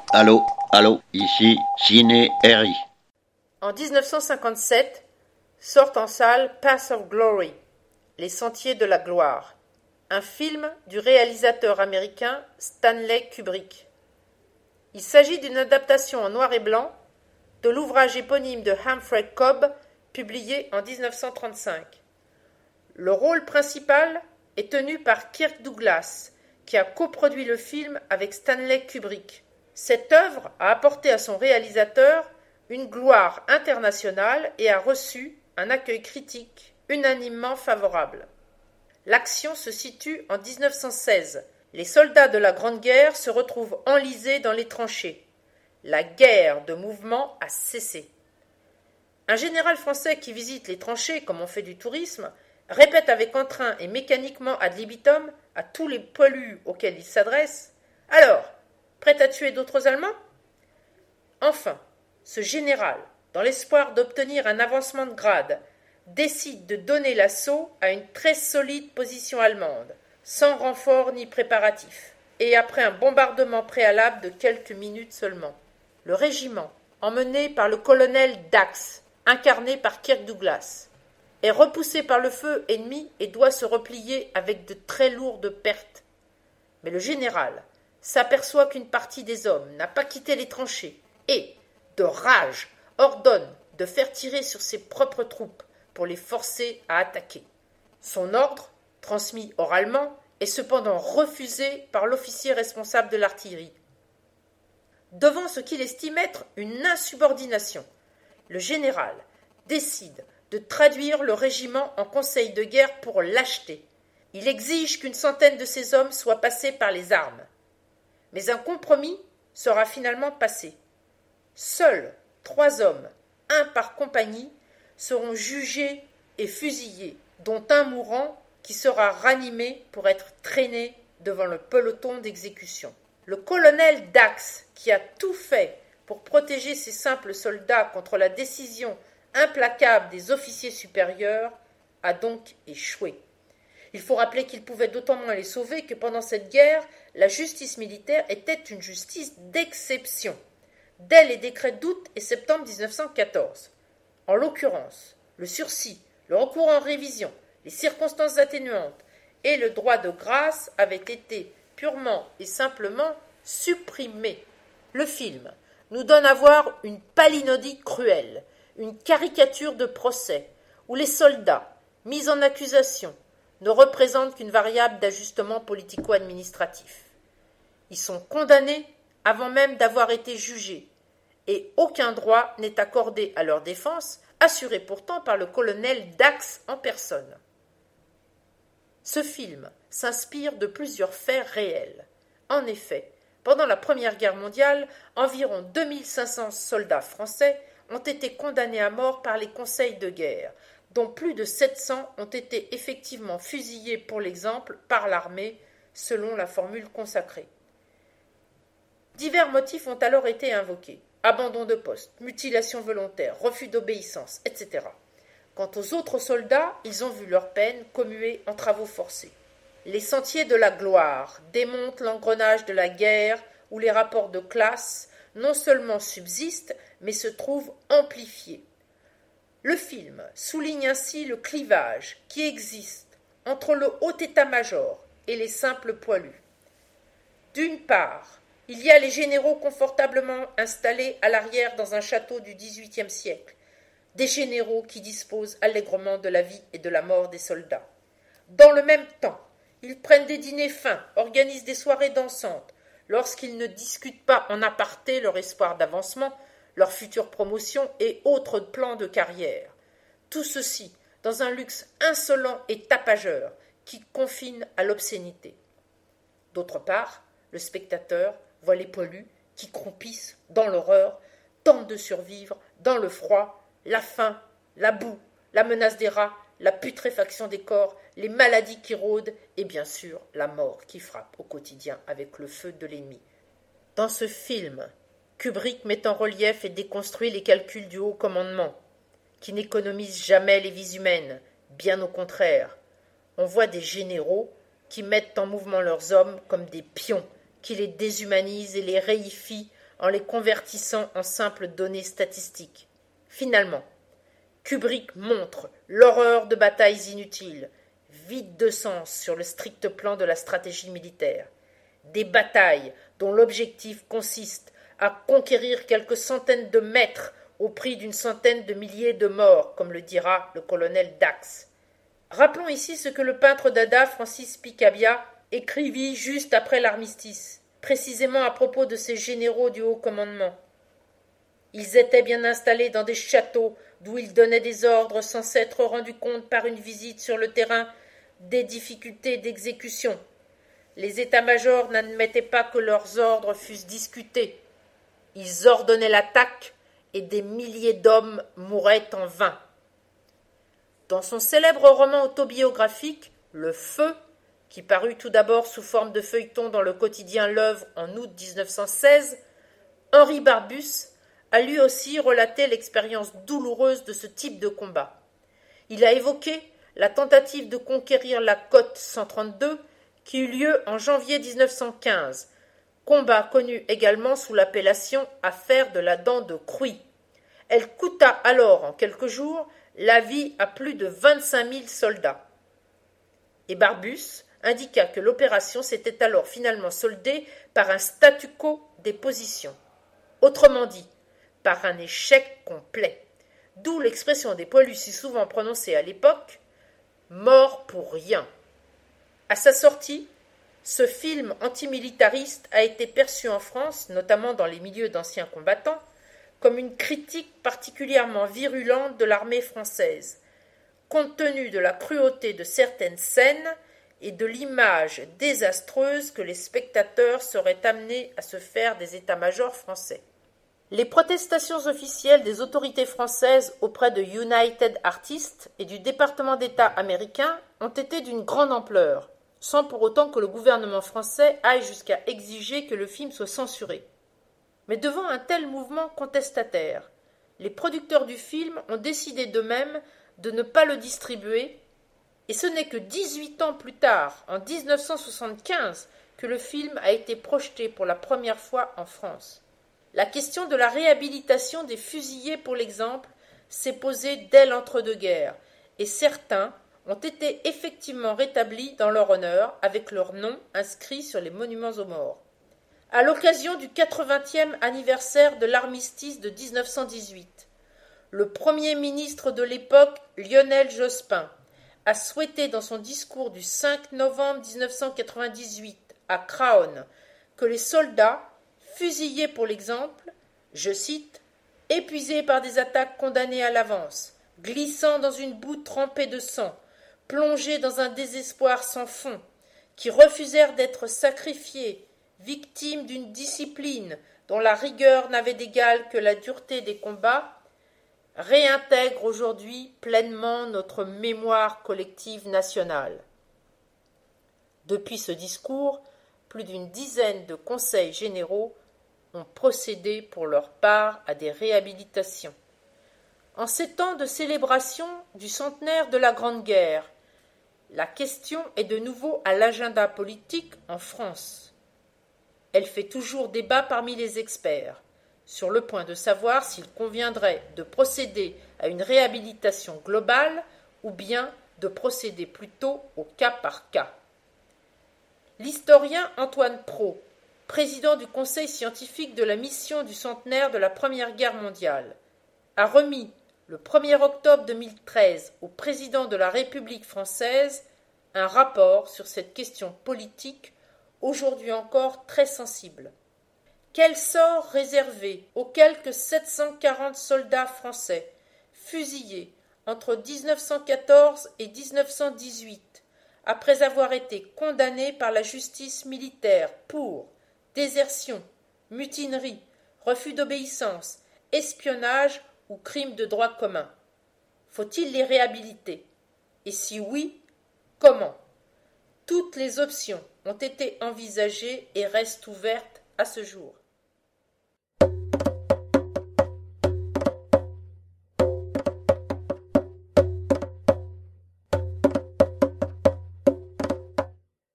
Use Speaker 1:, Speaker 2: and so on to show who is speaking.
Speaker 1: Allô, allô, ici Ciné Herry.
Speaker 2: En 1957, sort en salle Path of Glory, Les Sentiers de la Gloire, un film du réalisateur américain Stanley Kubrick. Il s'agit d'une adaptation en noir et blanc de l'ouvrage éponyme de Humphrey Cobb, publié en 1935. Le rôle principal est tenu par Kirk Douglas, qui a coproduit le film avec Stanley Kubrick. Cette œuvre a apporté à son réalisateur une gloire internationale et a reçu un accueil critique unanimement favorable. L'action se situe en 1916. Les soldats de la Grande Guerre se retrouvent enlisés dans les tranchées. La guerre de mouvement a cessé. Un général français qui visite les tranchées comme on fait du tourisme répète avec entrain et mécaniquement ad libitum à tous les poilus auxquels il s'adresse « Alors, prêt à tuer d'autres Allemands ?» Enfin, ce général, dans l'espoir d'obtenir un avancement de grade, décide de donner l'assaut à une très solide position allemande, sans renfort ni préparatif, et après un bombardement préalable de quelques minutes seulement. Le régiment, emmené par le colonel Dax, incarné par Kirk Douglas, est repoussé par le feu ennemi et doit se replier avec de très lourdes pertes. Mais le général s'aperçoit qu'une partie des hommes n'a pas quitté les tranchées et, de rage, ordonne de faire tirer sur ses propres troupes pour les forcer à attaquer. Son ordre, transmis oralement, est cependant refusé par l'officier responsable de l'artillerie. Devant ce qu'il estime être une insubordination, le général décide de traduire le régiment en conseil de guerre pour lâcheté. Il exige qu'une centaine de ses hommes soient passés par les armes. Mais un compromis sera finalement passé. Seuls 3 hommes, un par compagnie, seront jugés et fusillés, dont un mourant qui sera ranimé pour être traîné devant le peloton d'exécution. Le colonel Dax, qui a tout fait pour protéger ses simples soldats contre la décision implacable des officiers supérieurs, a donc échoué. Il faut rappeler qu'il pouvait d'autant moins les sauver que pendant cette guerre, la justice militaire était une justice d'exception, dès les décrets d'août et septembre 1914. En l'occurrence, le sursis, le recours en révision, les circonstances atténuantes et le droit de grâce avaient été purement et simplement supprimés. Le film nous donne à voir une palinodie cruelle, une caricature de procès, où les soldats, mis en accusation, ne représentent qu'une variable d'ajustement politico-administratif. Ils sont condamnés avant même d'avoir été jugés, et aucun droit n'est accordé à leur défense, assurée pourtant par le colonel Dax en personne. Ce film s'inspire de plusieurs faits réels. En effet, pendant la Première Guerre mondiale, environ 2500 soldats français ont été condamnés à mort par les conseils de guerre, dont plus de 700 ont été effectivement fusillés pour l'exemple par l'armée, selon la formule consacrée. Divers motifs ont alors été invoqués: abandon de poste, mutilation volontaire, refus d'obéissance, etc. Quant aux autres soldats, ils ont vu leur peine commuée en travaux forcés. Les Sentiers de la Gloire démontent l'engrenage de la guerre où les rapports de classe non seulement subsistent, mais se trouvent amplifiés. Le film souligne ainsi le clivage qui existe entre le haut état-major et les simples poilus. D'une part, il y a les généraux confortablement installés à l'arrière dans un château du XVIIIe siècle, des généraux qui disposent allègrement de la vie et de la mort des soldats. Dans le même temps, ils prennent des dîners fins, organisent des soirées dansantes, lorsqu'ils ne discutent pas en aparté leur espoir d'avancement, leur future promotion et autres plans de carrière. Tout ceci dans un luxe insolent et tapageur qui confine à l'obscénité. D'autre part, le spectateur voit les poilus qui croupissent dans l'horreur, tentent de survivre dans le froid, la faim, la boue, la menace des rats, la putréfaction des corps, les maladies qui rôdent et bien sûr la mort qui frappe au quotidien avec le feu de l'ennemi. Dans ce film, Kubrick met en relief et déconstruit les calculs du haut commandement, qui n'économise jamais les vies humaines, bien au contraire. On voit des généraux qui mettent en mouvement leurs hommes comme des pions, qui les déshumanisent et les réifient en les convertissant en simples données statistiques. Finalement, Kubrick montre l'horreur de batailles inutiles, vides de sens sur le strict plan de la stratégie militaire. Des batailles dont l'objectif consiste à conquérir quelques centaines de mètres au prix d'une centaine de milliers de morts, comme le dira le colonel Dax. Rappelons ici ce que le peintre dada Francis Picabia écrivit juste après l'armistice, précisément à propos de ces généraux du haut commandement. Ils étaient bien installés dans des châteaux d'où ils donnaient des ordres sans s'être rendus compte par une visite sur le terrain des difficultés d'exécution. Les états-majors n'admettaient pas que leurs ordres fussent discutés. Ils ordonnaient l'attaque et des milliers d'hommes mouraient en vain. Dans son célèbre roman autobiographique, Le Feu, qui parut tout d'abord sous forme de feuilleton dans le quotidien L'Œuvre en août 1916, Henri Barbusse a lui aussi relaté l'expérience douloureuse de ce type de combat. Il a évoqué la tentative de conquérir la côte 132 qui eut lieu en janvier 1915, combat connu également sous l'appellation affaire de la dent de Crouy. Elle coûta alors en quelques jours la vie à plus de 25 000 soldats. Et Barbusse indiqua que l'opération s'était alors finalement soldée par un statu quo des positions. Autrement dit, par un échec complet. D'où l'expression des poilus si souvent prononcée à l'époque « mort pour rien ». À sa sortie, ce film antimilitariste a été perçu en France, notamment dans les milieux d'anciens combattants, comme une critique particulièrement virulente de l'armée française, compte tenu de la cruauté de certaines scènes et de l'image désastreuse que les spectateurs seraient amenés à se faire des états-majors français. Les protestations officielles des autorités françaises auprès de United Artists et du département d'État américain ont été d'une grande ampleur, sans pour autant que le gouvernement français aille jusqu'à exiger que le film soit censuré. Mais devant un tel mouvement contestataire, les producteurs du film ont décidé d'eux-mêmes de ne pas le distribuer, et ce n'est que 18 ans plus tard, en 1975, que le film a été projeté pour la première fois en France. La question de la réhabilitation des fusillés, pour l'exemple, s'est posée dès l'entre-deux-guerres, et certains ont été effectivement rétablis dans leur honneur avec leur nom inscrit sur les monuments aux morts. À l'occasion du 80e anniversaire de l'armistice de 1918, le Premier ministre de l'époque, Lionel Jospin, a souhaité dans son discours du 5 novembre 1998 à Craonne que les soldats, fusillés pour l'exemple, je cite, « épuisés par des attaques condamnées à l'avance, glissant dans une boue trempée de sang, plongés dans un désespoir sans fond, qui refusèrent d'être sacrifiés, victimes d'une discipline dont la rigueur n'avait d'égal que la dureté des combats, réintègrent aujourd'hui pleinement notre mémoire collective nationale. » Depuis ce discours, plus d'une dizaine de conseils généraux ont procédé pour leur part à des réhabilitations. En ces temps de célébration du centenaire de la Grande Guerre, la question est de nouveau à l'agenda politique en France. Elle fait toujours débat parmi les experts, sur le point de savoir s'il conviendrait de procéder à une réhabilitation globale ou bien de procéder plutôt au cas par cas. L'historien Antoine Prot, président du conseil scientifique de la mission du centenaire de la Première Guerre mondiale, a remis le 1er octobre 2013 au président de la République française un rapport sur cette question politique aujourd'hui encore très sensible. Quel sort réservé aux quelque 740 soldats français fusillés entre 1914 et 1918 après avoir été condamnés par la justice militaire pour désertion, mutinerie, refus d'obéissance, espionnage ou crimes de droit commun? Faut-il les réhabiliter? Et si oui, comment? Toutes les options ont été envisagées et restent ouvertes à ce jour.